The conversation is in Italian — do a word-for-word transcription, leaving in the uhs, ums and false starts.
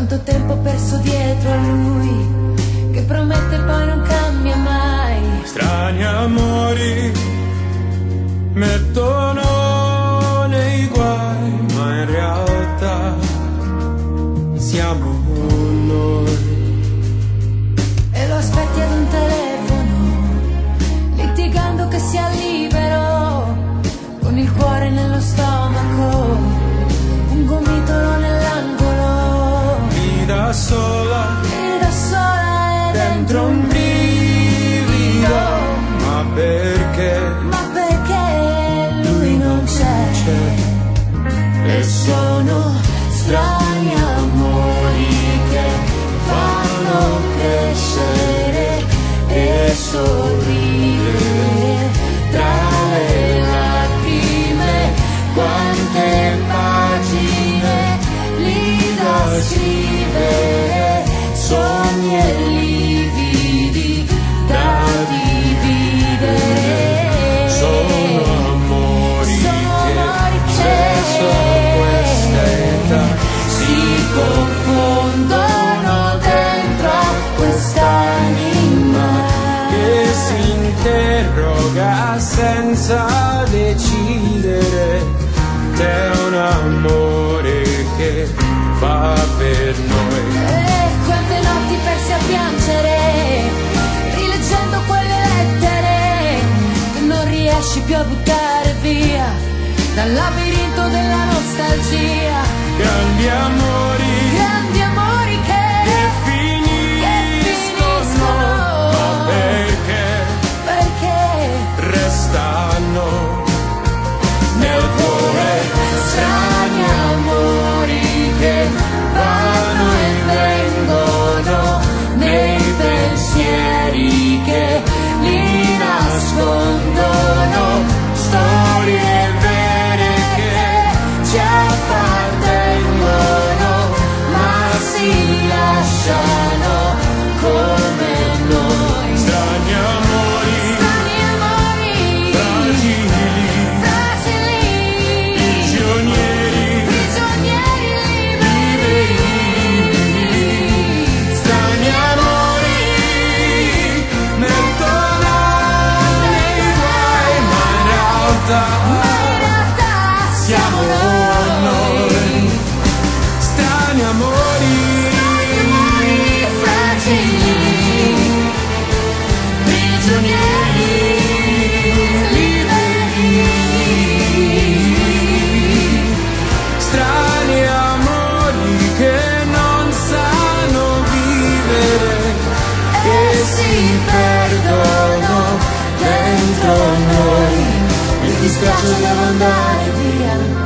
Quanto tempo perso dietro a lui, che promette e poi non cambia mai. Strani amori mettono nei guai, ma in realtà siamo noi. E lo aspetti ad un telefono, litigando che sia libero, con il cuore nello stomaco, un gomitolo nell'angolo. Lì da sola, lì da sola e dentro un brivido, ma perché? Ma perché lui non c'è, c'è. E sono strani amori che fanno crescere e sorridere tra le lacrime. Quante pagine lì da scrivere, sogni e lividi da dividere. Sono amori Sono che amori che spesso a questa età si confondono dentro a quest'anima che si interroga senza decidere. C'è un amore che fa per noi. E quante notti perse a piangere, rileggendo quelle lettere che non riesci più a buttare via dal labirinto della nostalgia. Grandi amori, Grandi amori che, che finiscono, ma perché perché restano nel cuore. strani amori che vanno e vengono nei pensieri che li nascondono, storie vere che ci appartengono ma si lasciano come noi. Strani amori, Strani amori, fragili, fragili, prigionieri, prigionieri liberi. strani amori mettono nei guai, ma in realtà Ma in realtà siamo noi. Strani amori, fragili, prigionieri liberi. strani amori che non sanno vivere, che si perdono dentro noi. Mi dispiace, devo andare via.